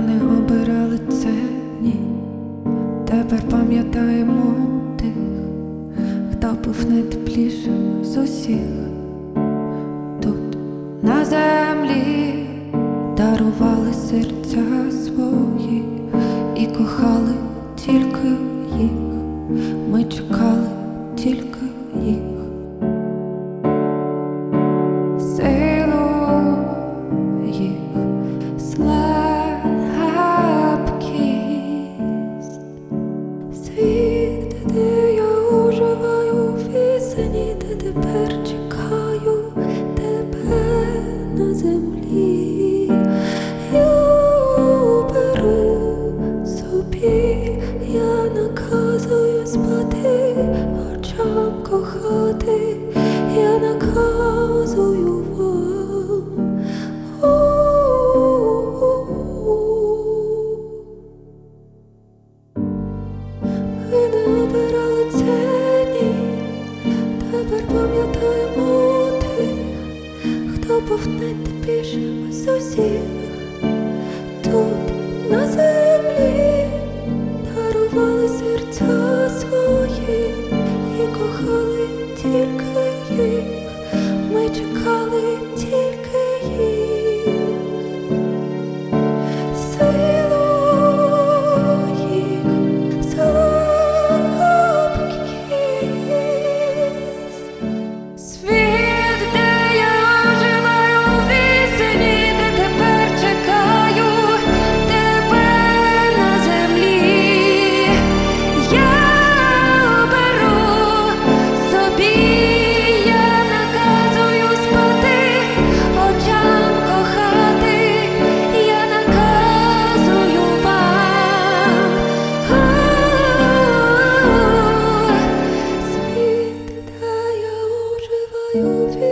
не обирали це, ні. Тепер пам'ятаємо тих, хто був найтеплішим з усіх. Тут на землі дарували серця свої і кохали тільки їх. Ми чекали тільки їх. Силу їх слабкість. Світ, де я оживаю, пісені, де тепер чекаю тебе на землі. Я беру собі, я наказую спати, очам кохати, я наказую вам. Ми не обирали це, ні. Тепер пам'ятаємо тих, хто був найтеплішим з усіх. Тут на землі дарували серця свої і кохали тільки їх. Ми чекали тільки їх. Силу їх слабкість. Світ, де я оживаю, вісені, де тепер чекаю тебе на землі. Я беру собі, я наказую спати, очам кохати, я наказую вам. Світ, де я оживаю,